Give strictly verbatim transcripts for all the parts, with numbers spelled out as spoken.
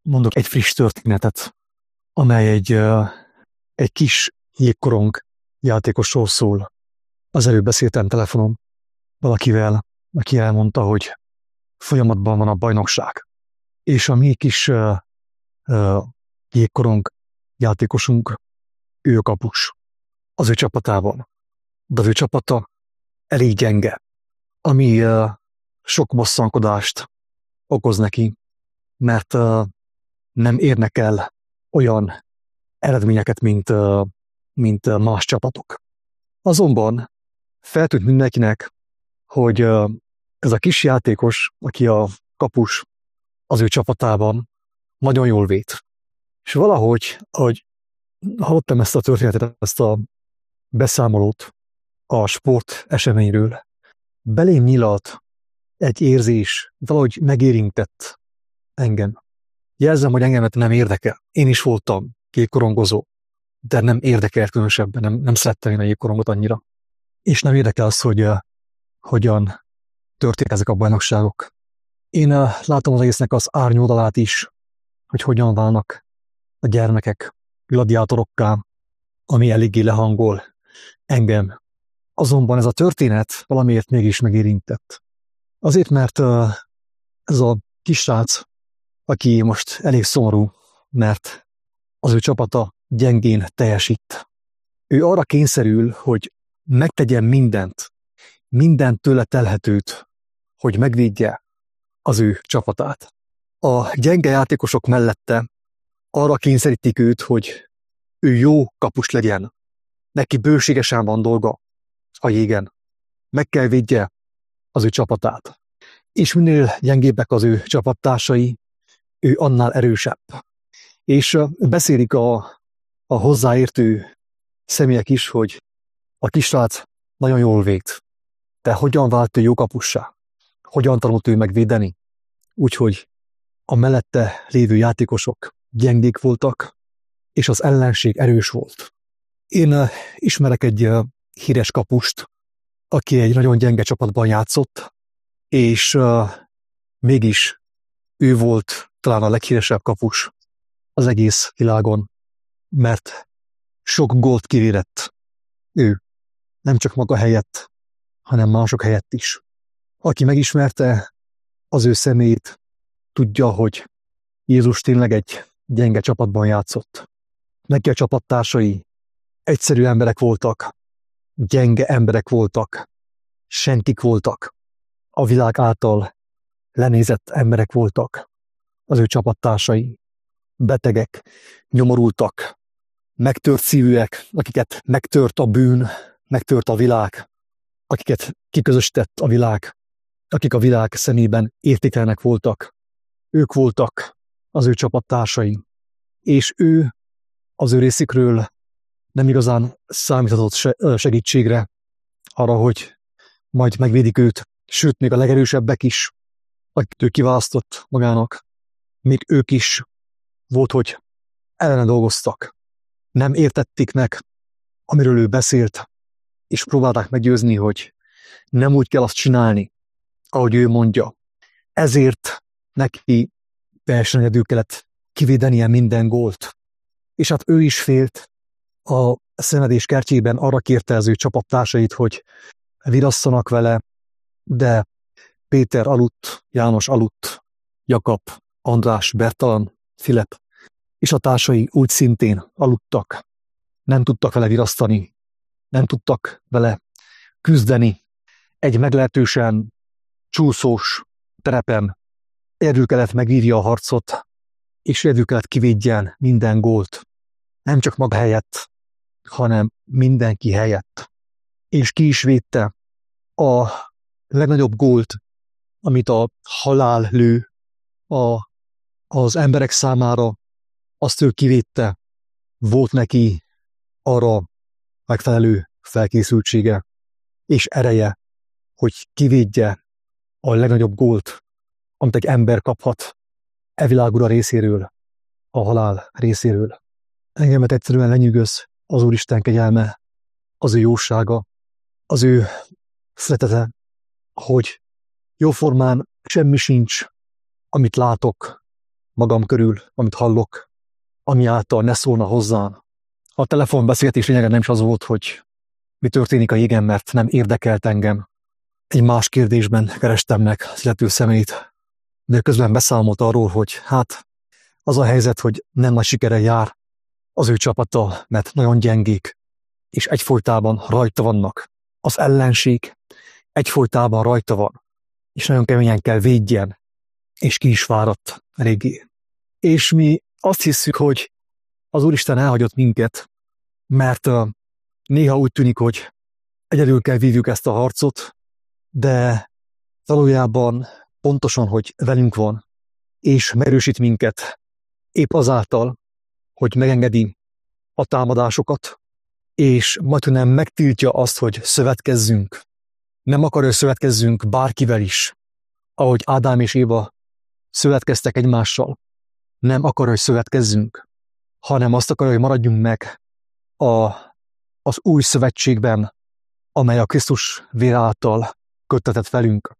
mondok egy friss történetet, amely egy, egy kis jégkorong játékosról szól. Az előbb beszéltem telefonon valakivel, aki elmondta, hogy folyamatban van a bajnokság. És a mi kis uh, uh, jégkorong játékosunk, ő a kapus. Az ő csapatában. De az ő csapata elég gyenge, ami uh, sok bosszankodást okoz neki, mert uh, nem érnek el olyan eredményeket, mint, uh, mint uh, más csapatok. Azonban feltűnt mindenkinek, hogy uh, ez a kis játékos, aki a kapus az ő csapatában, nagyon jól véd. És valahogy, ahogy hallottam ezt a történetet, ezt a beszámolót a sport eseményről, belém nyílt egy érzés, valahogy megérintett engem. Jelzem, hogy engemet nem érdekel. Én is voltam jégkorongozó, de nem érdekelt különösebben, nem, nem szerettem én a jégkorongot annyira. És nem érdekel az, hogy uh, hogyan történnek ezek a bajnokságok. Én uh, látom az egésznek az árnyoldalát is, hogy hogyan válnak a gyermekek gladiátorokká, ami eléggé lehangol engem. Azonban ez a történet valamiért mégis megérintett. Azért, mert uh, ez a kisrác, aki most elég szomorú, mert az ő csapata gyengén teljesít. Ő arra kényszerül, hogy megtegyen mindent, mindent tőle telhetőt, hogy megvédje az ő csapatát. A gyenge játékosok mellette arra kényszerítik őt, hogy ő jó kapus legyen. Neki bőségesen van dolga a jégen. Meg kell védje az ő csapatát. És minél gyengébbek az ő csapattársai, ő annál erősebb. És beszélik a, a hozzáértő személyek is, hogy a kisrác nagyon jól véd. De hogyan vált ő jó kapussá? Hogyan tanult ő megvédeni? Úgyhogy a mellette lévő játékosok gyengék voltak, és az ellenség erős volt. Én uh, ismerek egy uh, híres kapust, aki egy nagyon gyenge csapatban játszott, és uh, mégis ő volt talán a leghíresebb kapus az egész világon, mert sok gólt kivédett ő, nem csak maga helyett, hanem mások helyett is. Aki megismerte az ő személyét, tudja, hogy Jézus tényleg egy gyenge csapatban játszott. Neki a csapattársai egyszerű emberek voltak, gyenge emberek voltak, senkik voltak, a világ által lenézett emberek voltak, az ő csapattársai, betegek, nyomorultak, megtört szívűek, akiket megtört a bűn, megtört a világ, akiket kiközösített a világ, akik a világ szemében értékelnek voltak. Ők voltak az ő csapattársai, és ő az ő részükről nem igazán számíthatott segítségre arra, hogy majd megvédik őt, sőt, még a legerősebbek is, akik ő kiválasztott magának, még ők is volt, hogy ellene dolgoztak. Nem értették meg, amiről ő beszélt, és próbálták meggyőzni, hogy nem úgy kell azt csinálni, ahogy ő mondja. Ezért neki teljesen egyedül kellett kivédenie minden gólt. És hát ő is félt, a szenvedés kertjében arra kérte az ő csapattársait, hogy virasszanak vele, de Péter aludt, János aludt, Jakab, András, Bertalan, Filip és a társai úgy szintén aludtak. Nem tudtak vele virasztani, nem tudtak vele küzdeni. Egy meglehetősen csúszós terepen egyedül kellett megvívja a harcot, és egyedül kellett kivédjen minden gólt. Nem csak maga helyett, hanem mindenki helyett. És ki is védte a legnagyobb gólt, amit a halál lő a, az emberek számára, azt ő kivédte. Volt neki arra megfelelő felkészültsége és ereje, hogy kivédje a legnagyobb gólt, amit egy ember kaphat e világ ura részéről, a halál részéről. Engemet egyszerűen lenyűgöz az Úristen kegyelme, az ő jósága, az ő szeretete, hogy jóformán semmi sincs, amit látok, magam körül, amit hallok, ami által ne szólna hozzám. A telefonbeszélgetés lényege nem is az volt, hogy mi történik a jégen, mert nem érdekelt engem. Egy más kérdésben kerestem meg az illető személyt, de közben beszámolt arról, hogy hát az a helyzet, hogy nem nagy sikere jár az ő csapata, mert nagyon gyengék, és egyfolytában rajta vannak. Az ellenség egyfolytában rajta van, és nagyon keményen kell védjen, és ki is fáradt eléggé. És mi azt hiszük, hogy az Úristen elhagyott minket, mert uh, néha úgy tűnik, hogy egyedül kell vívjuk ezt a harcot, de valójában pontosan, hogy velünk van, és megerősít minket épp azáltal, hogy megengedi a támadásokat, és majdnem megtiltja azt, hogy szövetkezzünk. Nem akar, hogy szövetkezzünk bárkivel is, ahogy Ádám és Éva szövetkeztek egymással. Nem akar, hogy szövetkezzünk, hanem azt akar, hogy maradjunk meg a, az új szövetségben, amely a Krisztus vér által köttetett velünk,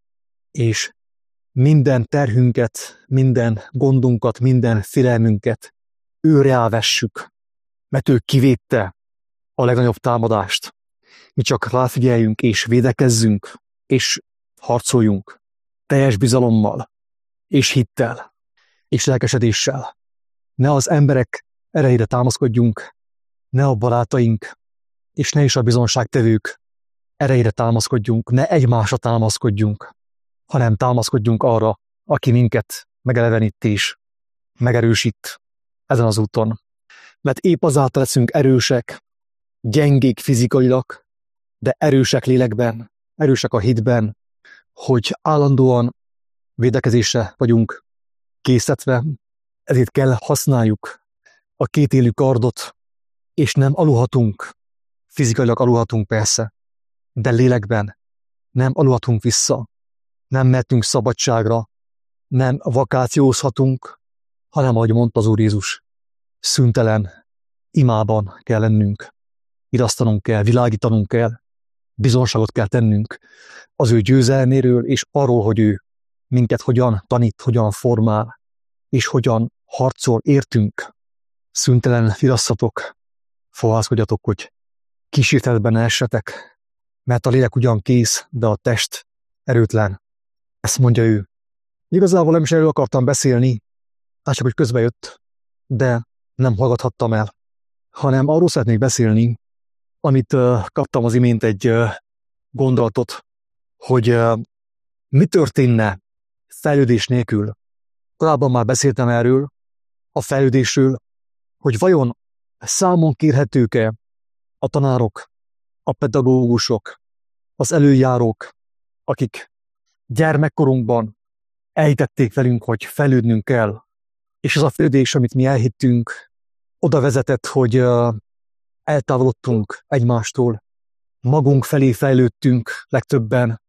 és minden terhünket, minden gondunkat, minden félelmünket őre elvessük, mert ő kivédte a legnagyobb támadást. Mi csak ráfigyeljünk és védekezzünk, és harcoljunk teljes bizalommal, és hittel, és lelkesedéssel. Ne az emberek erejére támaszkodjunk, ne a barátaink, és ne is a bizonságtevők erejére támaszkodjunk, ne egymásra támaszkodjunk, hanem támaszkodjunk arra, aki minket megelevenít és megerősít ezen az úton. Mert épp azáltal leszünk erősek, gyengék fizikailag, de erősek lélekben, erősek a hitben, hogy állandóan védekezésre vagyunk készítve, ezért kell használjuk a kétélű kardot, és nem aludhatunk, fizikailag aludhatunk persze, de lélekben nem aludhatunk vissza, nem mehetünk szabadságra, nem vakációzhatunk, hanem, ahogy mondta az Úr Jézus, szüntelen imában kell lennünk, irasztanunk kell, világítanunk kell, bizonságot kell tennünk az ő győzelméről, és arról, hogy ő minket hogyan tanít, hogyan formál, és hogyan harcol értünk. Szüntelen virasszatok, fohászkodjatok, hogy kísértetben ne essetek, mert a lélek ugyan kész, de a test erőtlen. Ezt mondja ő. Igazából nem is erről akartam beszélni, hát csak, hogy közbe jött, de nem hallgathattam el, hanem arról szeretnék beszélni, amit uh, kaptam az imént egy uh, gondolatot, hogy uh, mi történne fejlődés nélkül. Korábban már beszéltem erről, a fejlődésről, hogy vajon számon kérhetők-e a tanárok, a pedagógusok, az előjárók, akik gyermekkorunkban elhitették velünk, hogy fejlődnünk kell, és az a fejlődés, amit mi elhittünk, oda vezetett, hogy uh, eltávolodtunk egymástól, magunk felé fejlődtünk legtöbben,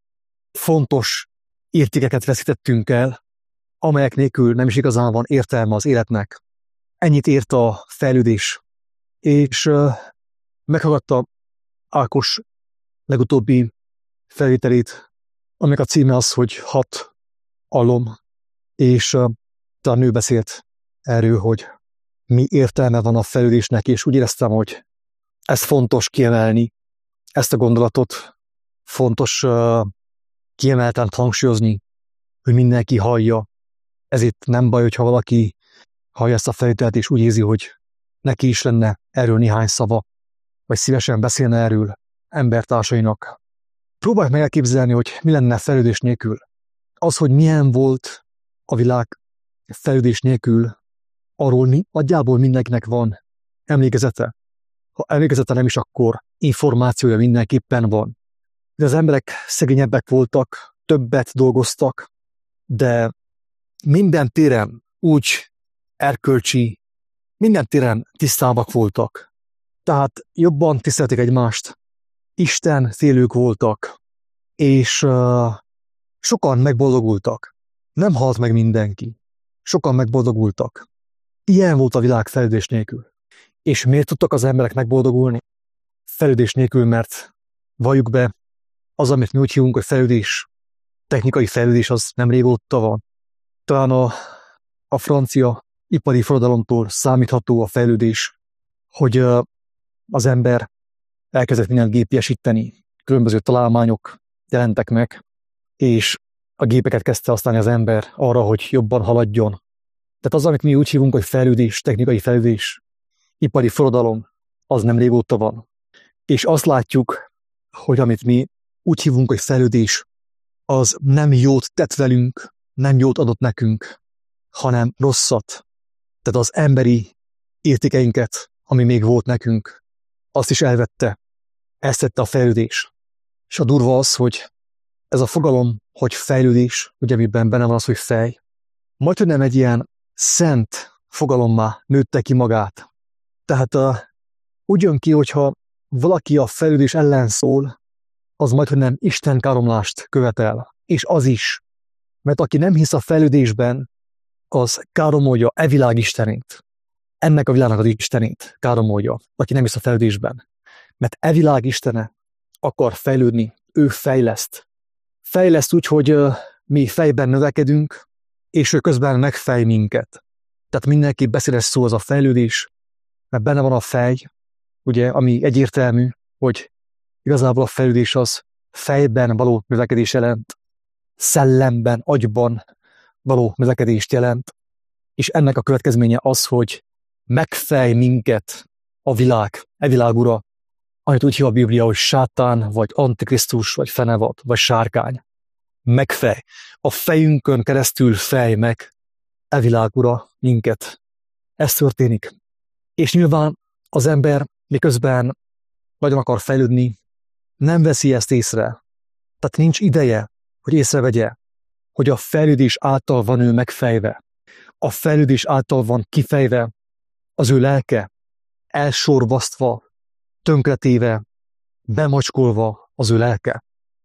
fontos értékeket veszítettünk el, amelyek nélkül nem is igazán van értelme az életnek. Ennyit ért a fejlődés. És uh, meghallgatta Ákos legutóbbi felvételét, aminek a címe az, hogy hat alom, és uh, a nő beszélt erről, hogy mi értelme van a fejlődésnek, és úgy éreztem, hogy ez fontos kiemelni, ezt a gondolatot fontos uh, kiemelten hangsúlyozni, hogy mindenki hallja. Ezért nem baj, hogyha valaki hallja ezt a felvételt, és úgy érzi, hogy neki is lenne erről néhány szava, vagy szívesen beszélne erről embertársainak. Próbálj meg elképzelni, hogy mi lenne fejlődés nélkül. Az, hogy milyen volt a világ fejlődés nélkül, arról mi, nagyjából mindenkinek van emlékezete. Ha emlékezete nem is, akkor információja mindenképpen van. De az emberek szegényebbek voltak, többet dolgoztak, de minden téren úgy erkölcsi, minden téren tisztábbak voltak. Tehát jobban tisztelték egymást, Isten félők voltak, és uh, sokan megboldogultak. Nem halt meg mindenki. Sokan megboldogultak. Ilyen volt a világ fejlődés nélkül. És miért tudtak az emberek megboldogulni? Fejlődés nélkül, mert valljuk be, az, amit mi úgy hívunk, hogy fejlődés, technikai fejlődés, az nem régóta van. Talán a, a francia ipari forradalomtól számítható a fejlődés, hogy az ember elkezdett mindent gépiesíteni, különböző találmányok jelentek meg, és a gépeket kezdte használni az ember arra, hogy jobban haladjon. Tehát az, amit mi úgy hívunk, hogy fejlődés, technikai fejlődés, ipari forradalom, az nem régóta van. És azt látjuk, hogy amit mi úgy hívunk, hogy fejlődés, az nem jót tett velünk, nem jót adott nekünk, hanem rosszat. Tehát az emberi értékeinket, ami még volt nekünk, azt is elvette. Ezt tette a fejlődés. És a durva az, hogy ez a fogalom, hogy fejlődés, ugye amiben benne van az, hogy fej, majd nem egy ilyen szent fogalommá nőtte ki magát. Tehát uh, úgy jön ki, hogyha valaki a fejlődés ellen szól, az majd nem Isten káromlást követel. És az is. Mert aki nem hisz a fejlődésben, az káromolja e világ istenét. Ennek a világnak az istenét káromolja, aki nem hisz a fejlődésben. Mert e világ istene akar fejlődni, ő fejleszt. Fejleszt úgy, hogy uh, mi fejben növekedünk, és ő közben megfej minket. Tehát mindenki beszédes szó az a fejlődés, mert benne van a fej, ugye, ami egyértelmű, hogy igazából a fejlődés az fejben való növekedés jelent, szellemben, agyban való növekedést jelent, és ennek a következménye az, hogy megfej minket a világ, e világ ura, amit úgy hív a Biblia, hogy sátán, vagy antikrisztus, vagy fenevad, vagy sárkány. Megfej. A fejünkön keresztül fej meg e világ ura minket. Ez történik. És nyilván az ember, miközben nagyon akar fejlődni, nem veszi ezt észre. Tehát nincs ideje, hogy észrevegye, hogy a fejlődés által van ő megfejve. A fejlődés által van kifejve az ő lelke, elsorbasztva, tönkretéve, bemacskolva az ő lelke.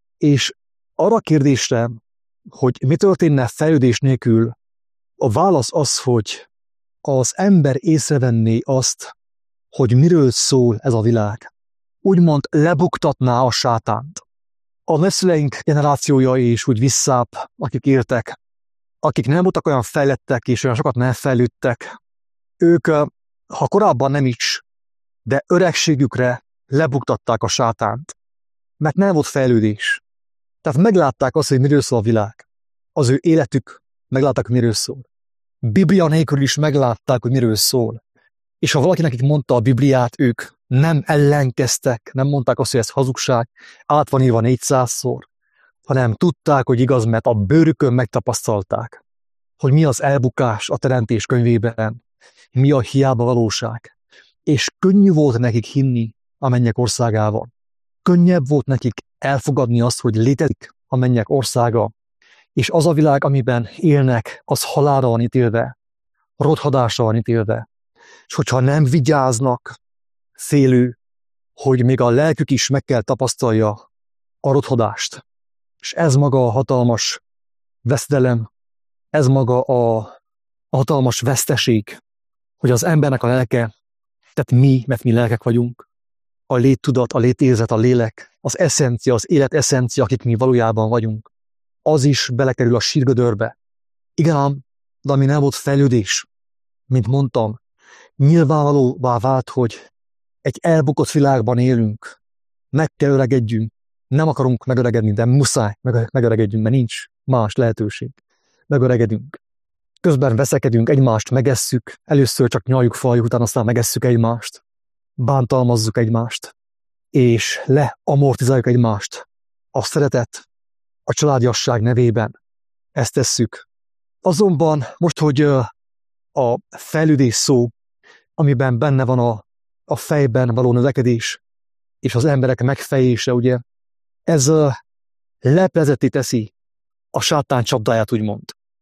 És arra a kérdésre, hogy mi történne fejlődés nélkül, a válasz az, hogy az ember észrevenné azt, hogy miről szól ez a világ. Úgymond lebuktatná a sátánt. A nagyszüleink generációja is úgy visszább, akik éltek, akik nem voltak olyan fejlettek és olyan sokat nem fejlődtek, ők, ha korábban nem is, de öregségükre lebuktatták a sátánt, mert nem volt fejlődés. Tehát meglátták azt, hogy miről szól a világ. Az ő életük, meglátták, hogy miről szól. Biblia nélkül is meglátták, hogy miről szól. És ha valaki nekik mondta a Bibliát, ők nem ellenkeztek, nem mondták azt, hogy ez hazugság, át van írva négyszázszor, hanem tudták, hogy igaz, mert a bőrükön megtapasztalták, hogy mi az elbukás a teremtés könyvében, mi a hiába valóság. És könnyű volt nekik hinni a mennyek országában. Könnyebb volt nekik elfogadni azt, hogy létezik a mennyek országa, és az a világ, amiben élnek, az halálra van ítélve, rothadásra van ítélve. És hogyha nem vigyáznak, félő, hogy még a lelkük is meg kell tapasztalja a rothadást. És ez maga a hatalmas veszedelem, ez maga a, a hatalmas veszteség, hogy az embernek a lelke, tehát mi, mert mi lelkek vagyunk, a léttudat, a létérzet, a lélek, az eszencia, az élet eszencia, akik mi valójában vagyunk, az is belekerül a sírgödörbe. Igen ám, de ami nem volt fejlődés, mint mondtam, nyilvánvalóvá vált, hogy egy elbukott világban élünk, meg kell öregedjünk, nem akarunk megöregedni, de muszáj megöregedjünk, mert nincs más lehetőség. Megöregedünk. Közben veszekedünk, egymást megesszük, először csak nyaljuk, faljuk, utána aztán megesszük egymást, bántalmazzuk egymást, és leamortizáljuk egymást. A szeretet, a családiasság nevében ezt tesszük. Azonban most, hogy a fejlődés szó, amiben benne van a, a fejben való növekedés, és az emberek megfejése, ugye, ez leplezetté teszi a sátán csapdáját, úgymond.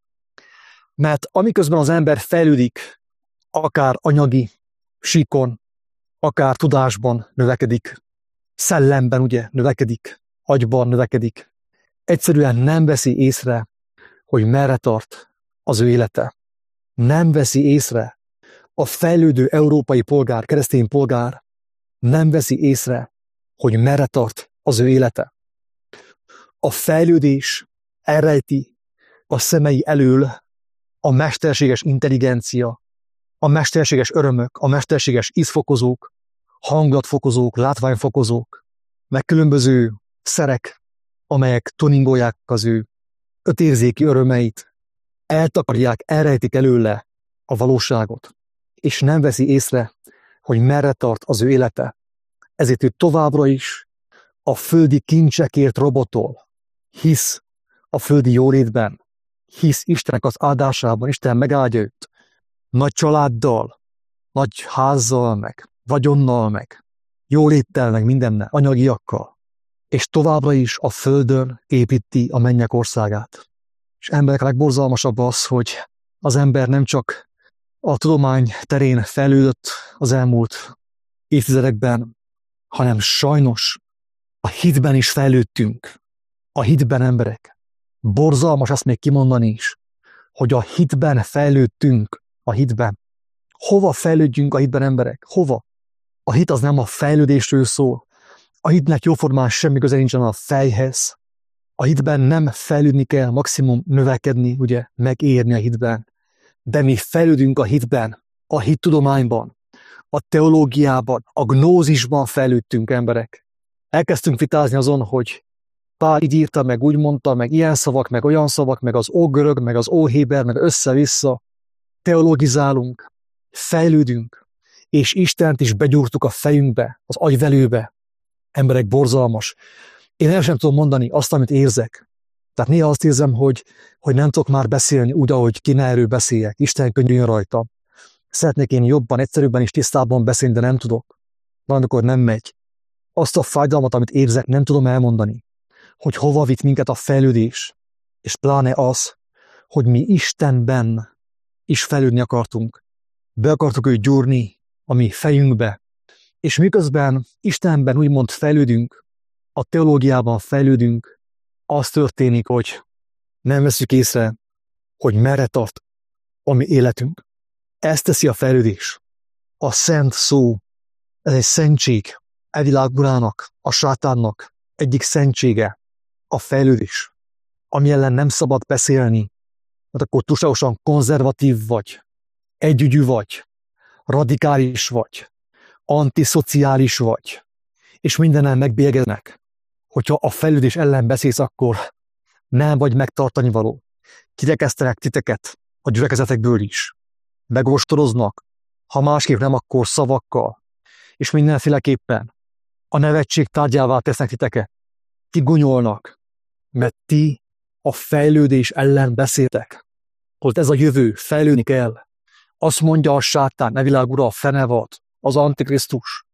Mert amiközben az ember fejlődik, akár anyagi síkon, akár tudásban növekedik, szellemben ugye növekedik, agyban növekedik, egyszerűen nem veszi észre, hogy merre tart az ő élete. Nem veszi észre, a fejlődő európai polgár, keresztény polgár nem veszi észre, hogy merre tart az ő élete. A fejlődés elrejti a szemei elől a mesterséges intelligencia, a mesterséges örömök, a mesterséges ízfokozók, hangulatfokozók, látványfokozók, meg különböző szerek, amelyek tuningolják az ő ötérzéki örömeit, eltakarják, elrejtik előle a valóságot, és nem veszi észre, hogy merre tart az ő élete. Ezért ő továbbra is a földi kincsekért robotol, hisz a földi jólétben, hisz Istennek az áldásában, Isten megáldja őt, nagy családdal, nagy házzal, meg vagyonnal, meg jóléttel, meg mindennel, anyagiakkal, és továbbra is a földön építi a mennyek országát. És emberek a legborzalmasabb az, hogy az ember nem csak a tudomány terén fejlődött az elmúlt évtizedekben, hanem sajnos a hitben is fejlődtünk. A hitben, emberek. Borzalmas ezt még kimondani is, hogy a hitben fejlődtünk, a hitben. Hova fejlődjünk a hitben, emberek? Hova? A hit az nem a fejlődésről szól. A hitnek jóformán semmi köze nincsen a fejhez. A hitben nem fejlődni kell, maximum növekedni, ugye, megérni a hitben. De mi fejlődünk a hitben, a hittudományban, a teológiában, a gnózisban fejlődtünk, emberek. Elkezdtünk vitázni azon, hogy Pál így írta, meg úgy mondta, meg ilyen szavak, meg olyan szavak, meg az ógörög, meg az óhéber, meg össze-vissza. Teologizálunk, fejlődünk, és Istent is begyúrtuk a fejünkbe, az agyvelőbe. Emberek, borzalmas. Én el sem tudom mondani azt, amit érzek. Tehát néha azt érzem, hogy, hogy nem tudok már beszélni úgy, ahogy kéne erről beszéljek. Isten könyörüljön rajta. Szeretnék én jobban, egyszerűbben és tisztábban beszélni, de nem tudok. Valamikor nem megy. Azt a fájdalmat, amit érzek, nem tudom elmondani. Hogy hova vitt minket a fejlődés. És pláne az, hogy mi Istenben is fejlődni akartunk. Be akartuk őt gyúrni a mi fejünkbe. És miközben Istenben úgymond fejlődünk, a teológiában fejlődünk, az történik, hogy nem veszük észre, hogy merre tart a mi életünk. Ezt teszi a fejlődés. A szent szó, ez egy szentség, e világ urának, a sátánnak egyik szentsége, a fejlődés, ami ellen nem szabad beszélni, mert akkor túlságosan konzervatív vagy, együgyű vagy, radikális vagy, antiszociális vagy, és mindennel megbélyegeznek. Hogyha a fejlődés ellen beszélsz, akkor nem vagy megtartani való. Kirekesztenek titeket a gyülekezetekből is. Megostoroznak, ha másképp nem, akkor szavakkal, és mindenféleképpen a nevetség tárgyává tesznek titeket. Kigunyolnak, mert ti a fejlődés ellen beszéltek. Hogy ez a jövő, fejlődni kell. Azt mondja a sátán, ne világ ura, a fenevad, az antikrisztus.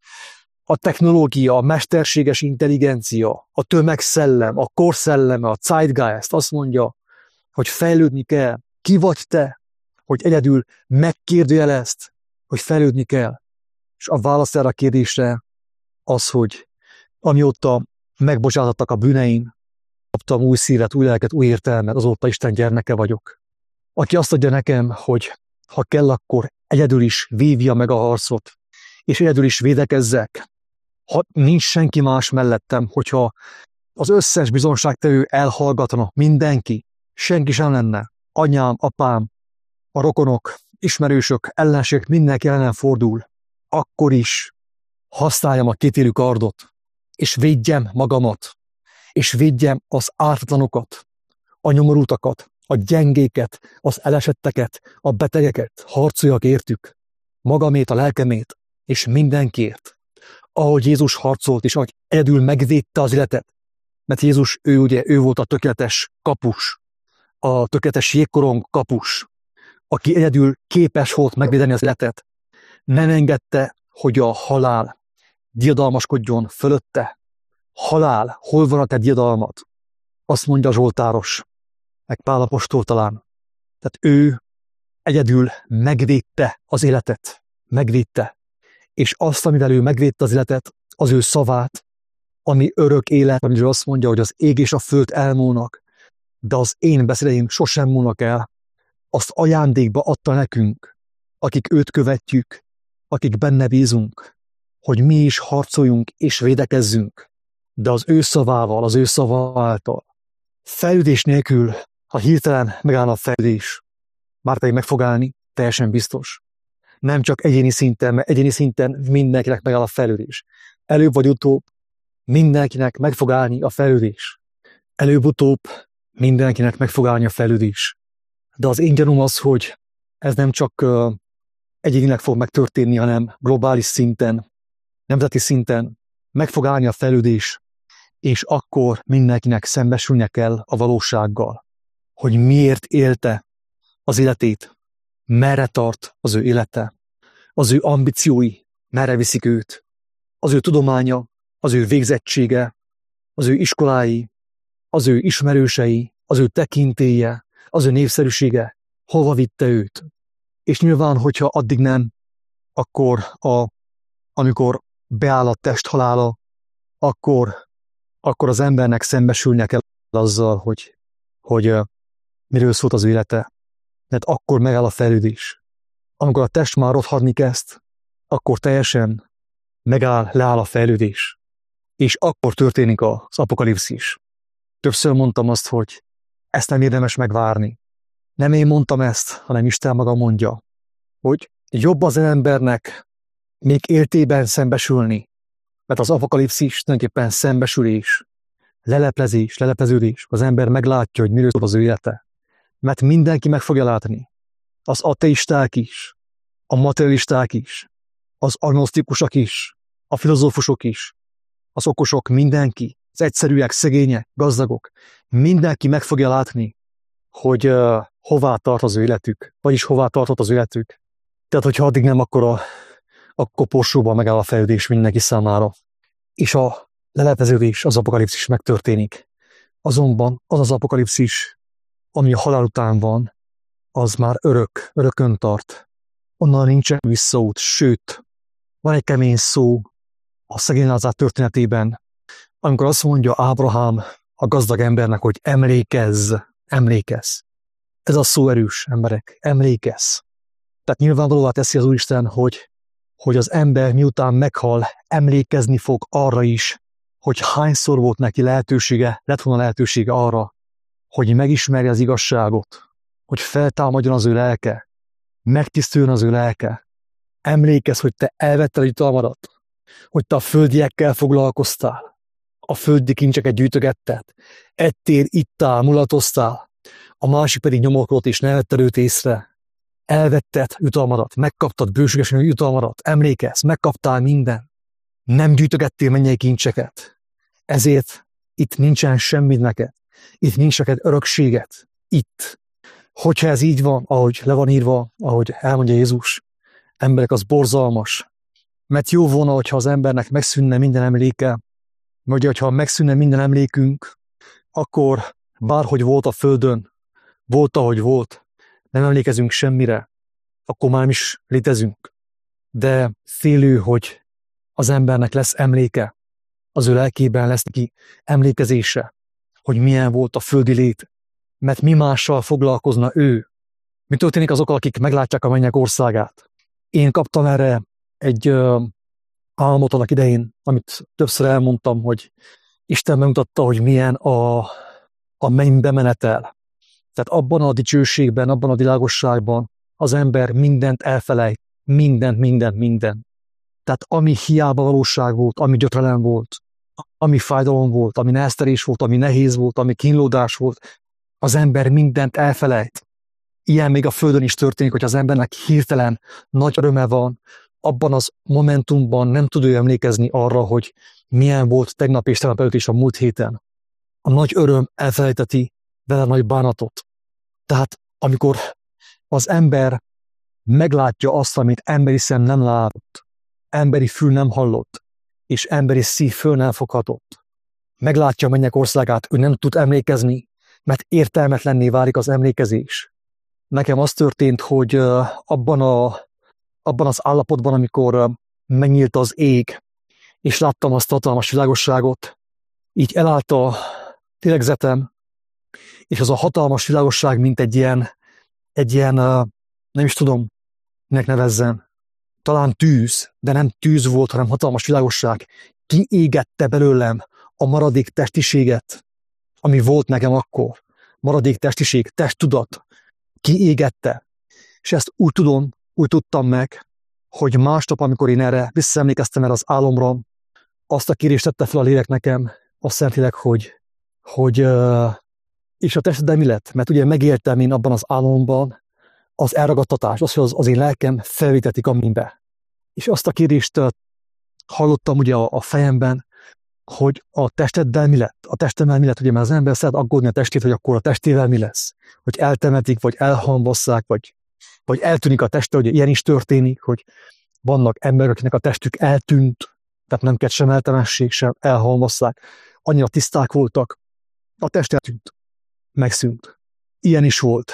A technológia, a mesterséges intelligencia, a tömegszellem, a korszelleme, a zeitgeist azt mondja, hogy fejlődni kell. Ki vagy te, hogy egyedül megkérdőjelezd, hogy fejlődni kell? És a válasz erre a kérdésre az, hogy amióta megbocsátottak a bűneim, kaptam új szívet, új lelket, új értelmet, azóta Isten gyermeke vagyok. Aki azt adja nekem, hogy ha kell, akkor egyedül is vívja meg a harcot, és egyedül is védekezzek. Ha nincs senki más mellettem, hogyha az összes bizonságtevő elhallgatna, mindenki, senki sem lenne, anyám, apám, a rokonok, ismerősök, ellenség, mindenki ellen fordul, akkor is használjam a kétélű kardot, és védjem magamat, és védjem az ártatlanokat, a nyomorultakat, a gyengéket, az elesetteket, a betegeket, harcoljak értük, magamét, a lelkemét, és mindenkiért. Ahogy Jézus harcolt, és ahogy egyedül megvédte az életet, mert Jézus, ő ugye, ő volt a tökéletes kapus, a tökéletes jégkorong kapus, aki egyedül képes volt megvédeni az életet, nem engedte, hogy a halál diadalmaskodjon fölötte. Halál, hol van a te diadalmat? Azt mondja a Zsoltáros, meg Pál apostol talán. Tehát ő egyedül megvédte az életet. Megvédte. És azt, amivel ő megvédte az életet, az ő szavát, ami örök élet, amiről azt mondja, hogy az ég és a föld elmúlnak, de az én beszédeim sosem múlnak el, azt ajándékba adta nekünk, akik őt követjük, akik benne bízunk, hogy mi is harcoljunk és védekezzünk, de az ő szavával, az ő szava által. Fejlődés nélkül, ha hirtelen megáll a fejlődés, már pedig meg fog állni, teljesen biztos, Nem csak egyéni szinten, mert egyéni szinten mindenkinek megáll a fejlődés. Előbb vagy utóbb mindenkinek meg fog állni a fejlődés. Előbb-utóbb mindenkinek meg fog állni a fejlődés. De az én gyanúm az, hogy ez nem csak uh, egyénileg fog megtörténni, hanem globális szinten, nemzeti szinten meg fog állni a fejlődés, és akkor mindenkinek szembesülnie kell a valósággal, hogy miért élte az életét, merre tart az ő élete, az ő ambíciói, merre viszik őt, az ő tudománya, az ő végzettsége, az ő iskolái, az ő ismerősei, az ő tekintélye, az ő népszerűsége, hova vitte őt. És nyilván, hogyha addig nem, akkor a, amikor beáll a test halála, akkor, akkor az embernek szembesülnie kell azzal, hogy, hogy uh, miről szólt az élete. Mert akkor megáll a fejlődés. Amikor a test már rothadni kezd, akkor teljesen megáll, leáll a fejlődés. És akkor történik az apokalipszis. Többször mondtam azt, hogy ezt nem érdemes megvárni. Nem én mondtam ezt, hanem Isten maga mondja, hogy jobb az embernek még éltében szembesülni, mert az apokalipszis tulajdonképpen szembesülés, leleplezés, lelepleződés, az ember meglátja, hogy miről szól az ő élete. Mert mindenki meg fogja látni. Az ateisták is, a materialisták is, az agnosztikusok is, a filozófusok is, az okosok, mindenki, az egyszerűek, szegények, gazdagok, mindenki meg fogja látni, hogy uh, hová tart az ő életük, vagyis hová tartott az ő életük. Tehát, hogyha addig nem, akkor a, a koporsóban megáll a fejlődés mindenki számára. És a lelepleződés, az apokalipszis megtörténik. Azonban az az apokalipszis, ami a halál után van, az már örök, örökön tart. Onnan nincsen visszaút, sőt, van egy kemény szó a szegény Lázár történetében, amikor azt mondja Ábrahám a gazdag embernek, hogy emlékezz, emlékezz. Ez a szó erős, emberek, emlékezz. Tehát nyilvánvalóvá teszi az Úristen, hogy, hogy az ember miután meghal, emlékezni fog arra is, hogy hányszor volt neki lehetősége, lett volna lehetősége arra, hogy megismerje az igazságot, hogy feltámadjon az ő lelke, megtisztuljon az ő lelke. Emlékezz, hogy te elvetted a jutalmadat, hogy te a földiekkel foglalkoztál, a földi kincseket gyűjtögetted, ettél, ittál, mulatoztál, a másik pedig nyomorkodott és ne vetted őt észre. Elvetted jutalmadat, megkaptad bőségesen jutalmadat, emlékezz, megkaptál minden. Nem gyűjtögettél mennyei kincseket. Ezért itt nincsen semmit neked. Itt nincs neked örökséget. Itt. Hogyha ez így van, ahogy le van írva, ahogy elmondja Jézus, emberek, az borzalmas. Mert jó volna, hogyha az embernek megszűnne minden emléke, vagy hogyha megszűnne minden emlékünk, akkor bárhogy volt a földön, volt, ahogy volt, nem emlékezünk semmire, akkor már nem is létezünk. De félő, hogy az embernek lesz emléke, az ő lelkében lesz neki emlékezése, hogy milyen volt a földi lét, mert mi mással foglalkozna ő. Mi történik azokkal, akik meglátják a mennyek országát? Én kaptam erre egy uh, álmot annak idején, amit többször elmondtam, hogy Isten megmutatta, hogy milyen a, a mennybe menetel. Tehát abban a dicsőségben, abban a világosságban az ember mindent elfelejt, mindent, mindent, mindent. Tehát ami hiába valóság volt, ami gyötrelem volt, ami fájdalom volt, ami neheztelés volt, ami nehéz volt, ami kínlódás volt, az ember mindent elfelejt. Ilyen még a Földön is történik, hogy az embernek hirtelen nagy öröme van, abban az momentumban nem tud ő emlékezni arra, hogy milyen volt tegnap és tegnap előtt is a múlt héten. A nagy öröm elfelejteti vele nagy bánatot. Tehát amikor az ember meglátja azt, amit emberi szem nem látott, emberi fül nem hallott, és emberi szív föl nem foghatott. Meglátja a mennyek országát, ő nem tud emlékezni, mert értelmetlenné válik az emlékezés. Nekem az történt, hogy abban, a, abban az állapotban, amikor megnyílt az ég, és láttam azt a hatalmas világosságot, így elállt a lélegzetem, és az a hatalmas világosság, mint egy ilyen, egy ilyen, nem is tudom, minek nevezzem, talán tűz, de nem tűz volt, hanem hatalmas világosság, kiégette belőlem a maradék testiséget, ami volt nekem akkor. Maradék testiség, testtudat, kiégette. És ezt úgy tudom, úgy tudtam meg, hogy másnap, amikor én erre visszaemlékeztem erre az álomra, azt a kérést tette fel a lélek nekem, a Szentlélek, hogy, hogy uh, és a testeddel mi lett? Mert ugye megéltem én abban az álomban az elragadtatás, az, hogy az, az én lelkem felvétetik a mennybe. És azt a kérést uh, hallottam ugye a, a fejemben, hogy a testeddel mi lett? A testemmel mi lett? Ugye, mert az ember szeret aggódni a testét, hogy akkor a testével mi lesz? Hogy eltemetik, vagy elhamvasszák, vagy, vagy eltűnik a teste, hogy ilyen is történik, hogy vannak emberek, akiknek a testük eltűnt, tehát nem kellett sem eltemesség, sem elhalmasszák. Annyira tiszták voltak, a test eltűnt, megszűnt. Ilyen is volt.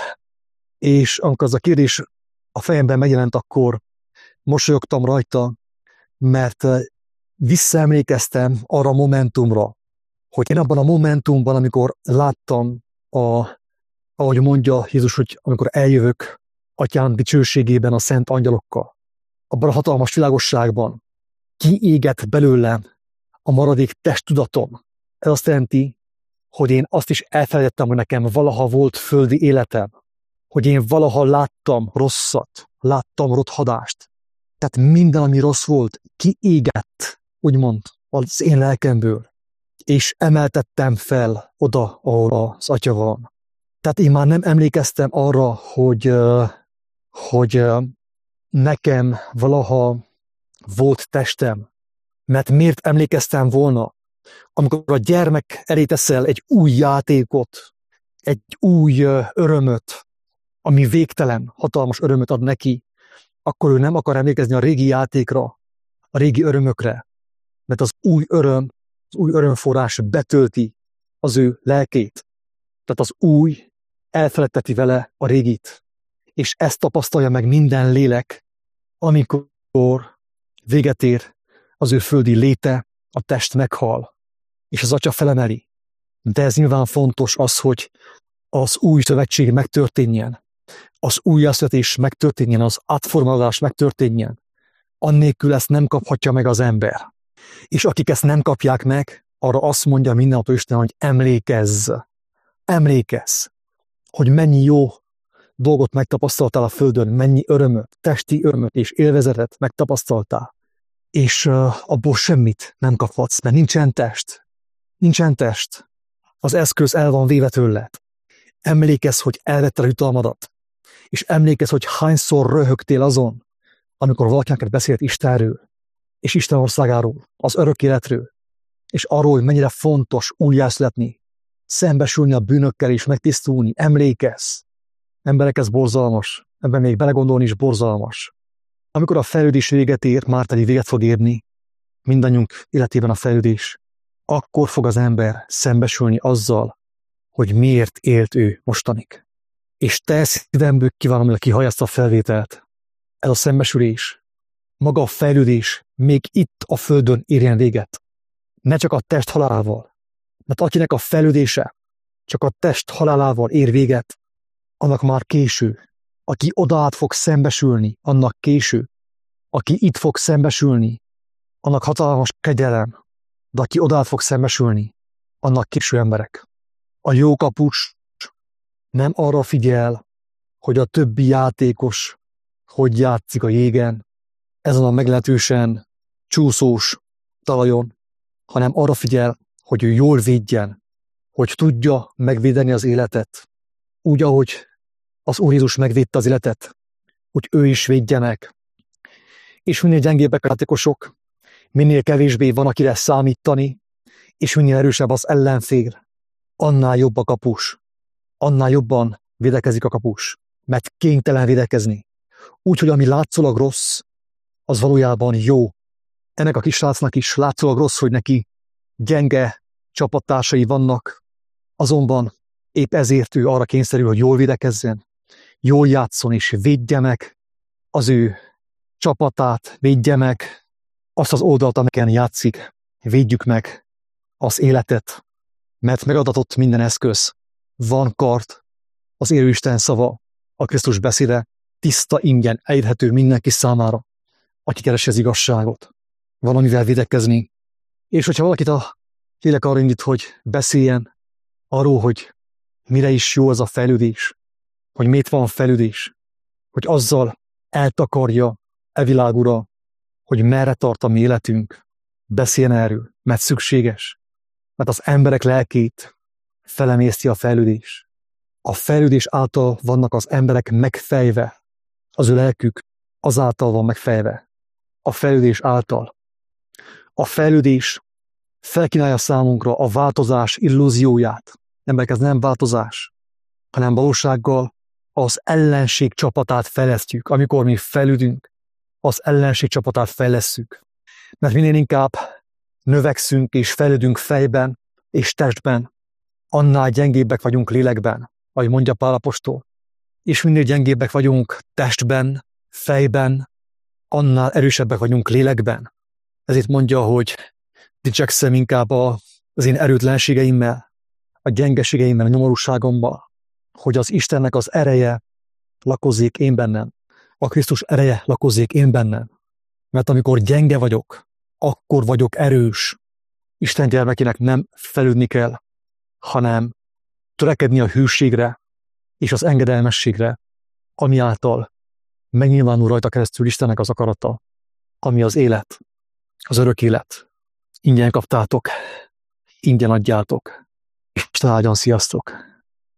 És amikor az a kérdés a fejemben megjelent, akkor mosolyogtam rajta, mert visszaemlékeztem arra a momentumra, hogy én abban a momentumban, amikor láttam, a, ahogy mondja Jézus, hogy amikor eljövök Atyám dicsőségében a szent angyalokkal, abban a hatalmas világosságban kiégett belőlem a maradék testtudatom. Ez azt jelenti, hogy én azt is elfelejtettem, hogy nekem valaha volt földi életem, hogy én valaha láttam rosszat, láttam rothadást. Tehát minden, ami rossz volt, kiégett, úgymond, az én lelkemből, és emeltettem fel oda, ahol az Atya van. Tehát én már nem emlékeztem arra, hogy, hogy nekem valaha volt testem, mert miért emlékeztem volna, amikor a gyermek elé teszel egy új játékot, egy új örömöt, ami végtelen, hatalmas örömöt ad neki, akkor ő nem akar emlékezni a régi játékra, a régi örömökre, mert az új öröm, az új örömforrás betölti az ő lelkét. Tehát az új elfeledteti vele a régit. És ezt tapasztalja meg minden lélek, amikor véget ér az ő földi léte, a test meghal, és az Atya felemeli. De ez nyilván fontos az, hogy az új szövetség megtörténjen, az újjászületés megtörténjen, az átformálás megtörténjen. Annélkül ezt nem kaphatja meg az ember. És akik ezt nem kapják meg, arra azt mondja mindenható Isten, hogy emlékezz, emlékezz, hogy mennyi jó dolgot megtapasztaltál a földön, mennyi örömöt, testi örömöt és élvezetet megtapasztaltál. És uh, abból semmit nem kaphatsz, mert nincsen test. Nincsen test. Az eszköz el van véve tőled. Emlékezz, hogy elvetted a jutalmadat. És emlékezz, hogy hányszor röhögtél azon, amikor valakinek beszélt Istenről, és Isten országáról, az örök életről, és arról, hogy mennyire fontos újjászületni, szembesülni a bűnökkel és megtisztulni. Emlékezz. Emberek, ez borzalmas. Ebben még belegondolni is borzalmas. Amikor a fejlődés véget ér, már pedig véget fog érni, mindannyiunk életében a fejlődés, akkor fog az ember szembesülni azzal, hogy miért élt ő mostanig. És te szívemből kívánom, hogy kihallja ezt a felvételt. Ez a szembesülés, maga a fejlődés még itt a földön érjen véget. Ne csak a test halálával. Mert akinek a fejlődése csak a test halálával ér véget, annak már késő. Aki odaát fog szembesülni, annak késő. Aki itt fog szembesülni, annak hatalmas kegyelem. De aki odaát fog szembesülni, annak késő, emberek. A jó kapus nem arra figyel, hogy a többi játékos hogy játszik a jégen, ezen a meglehetősen csúszós talajon, hanem arra figyel, hogy ő jól védjen, hogy tudja megvédeni az életet, úgy, ahogy az Úr Jézus megvédte az életet, hogy ő is védje meg. És minél gyengébbek a játékosok, minél kevésbé van, akire számítani, és minél erősebb az ellenfél, annál jobb a kapus, annál jobban védekezik a kapus, mert kénytelen védekezni. Úgyhogy ami látszólag rossz, az valójában jó. Ennek a kisrácnak is látszólag rossz, hogy neki gyenge csapattársai vannak, azonban épp ezért ő arra kényszerül, hogy jól védekezzen, jól játszon és védje meg az ő csapatát, védje meg azt az oldalt, amelyen játszik, védjük meg az életet, mert megadatott minden eszköz, van kard, az élő Isten szava, a Krisztus beszéde, tiszta ingyen elérhető mindenki számára, aki keresi az igazságot, valamivel védekezni. És hogyha valakit a lélek arra indít, hogy beszéljen arról, hogy mire is jó az a fejlődés, hogy miért van fejlődés, hogy azzal eltakarja e világ ura, hogy merre tart a mi életünk, beszéljen erről, mert szükséges, mert az emberek lelkét felemészti a fejlődés. A fejlődés által vannak az emberek megfejve, az ő lelkük azáltal van megfejve, a fejlődés által. A fejlődés felkínálja számunkra a változás illúzióját. Emberek, ez nem változás, hanem valósággal az ellenség csapatát fejlesztjük. Amikor mi fejlődünk, az ellenség csapatát fejlesszük. Mert minél inkább növekszünk és fejlődünk fejben és testben, annál gyengébbek vagyunk lélekben, ahogy mondja Pál apostol. És minél gyengébbek vagyunk testben, fejben, annál erősebbek vagyunk lélekben. Ezért mondja, hogy dicsekszem inkább az én erőtlenségeimmel, a gyengeségeimmel, a nyomorúságommal, hogy az Istennek az ereje lakozzék én bennem, a Krisztus ereje lakozzék én bennem. Mert amikor gyenge vagyok, akkor vagyok erős. Isten gyermekének nem felülni kell, hanem törekedni a hűségre és az engedelmességre, ami által megnyilvánul rajta keresztül Istennek az akarata, ami az élet, az örök élet. Ingyen kaptátok, ingyen adjátok. Isten áldjon, sziasztok!